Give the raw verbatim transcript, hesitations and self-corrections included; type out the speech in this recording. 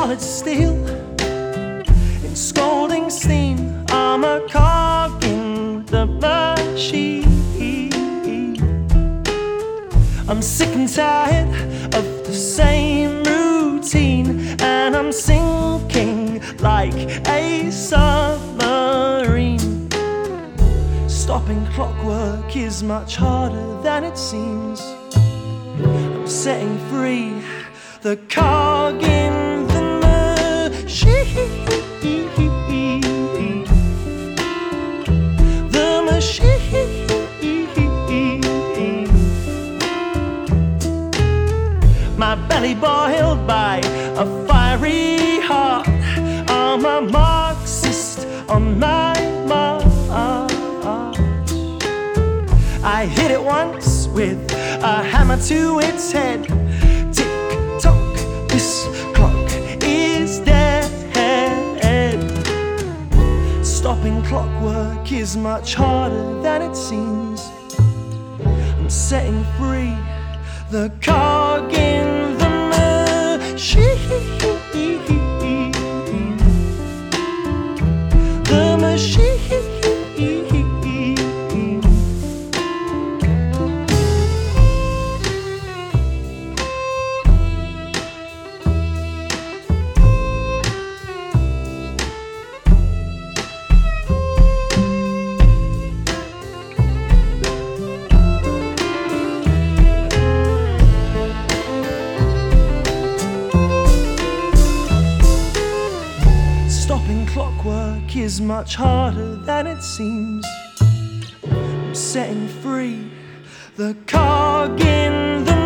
solid steel. In scalding steam, I'm a cog in the machine. I'm sick and tired of the same routine, and I'm sinking like a submarine. Stopping clockwork is much harder than it seems. I'm setting free the cog in the machine. The machine. My belly boiled by a fiery heart. I'm a Marxist on my march. I hit it once with a hammer to its head. Tick tock, this clock is dead. Stopping clockwork is much harder than it seems. I'm setting free the cog in the machine. The machine. Stopping clockwork is much harder than it seems. I'm setting free the cog in the